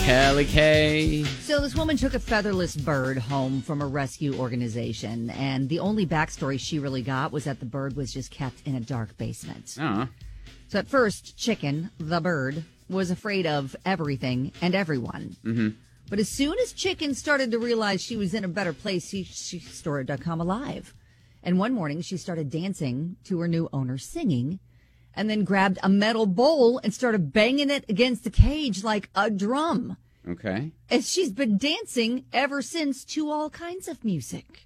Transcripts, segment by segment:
Kelly K. So this woman took a featherless bird home from a rescue organization, and the only backstory she really got was that the bird was just kept in a dark basement. Oh. So at first, Chicken, the bird, was afraid of everything and everyone. Mm-hmm. But as soon as Chicken started to realize she was in a better place, she started to come alive. And one morning, she started dancing to her new owner singing, and then grabbed a metal bowl and started banging it against the cage like a drum. Okay. And she's been dancing ever since to all kinds of music.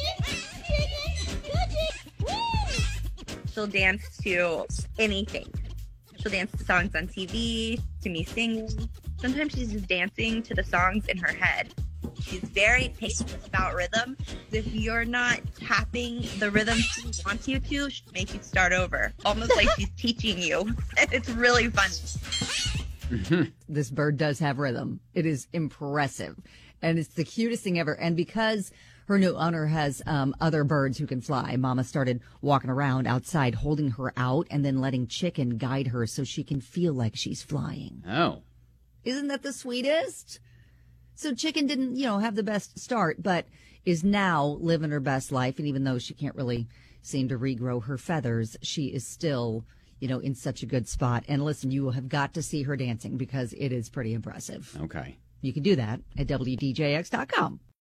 She'll dance to anything. She'll dance to songs on TV, to me singing. Sometimes she's just dancing to the songs in her head. She's very picky about rhythm. If you're not tapping the rhythm she wants you to, she'll make you start over. Almost like she's teaching you. It's really fun. This bird does have rhythm. It is impressive. And it's the cutest thing ever. And because her new owner has other birds who can fly, Mama started walking around outside, holding her out, and then letting Chicken guide her so she can feel like she's flying. Oh. Isn't that the sweetest? So Chicken didn't, have the best start, but is now living her best life. And even though she can't really seem to regrow her feathers, she is still, in such a good spot. And listen, you have got to see her dancing because it is pretty impressive. Okay. You can do that at WDJX.com.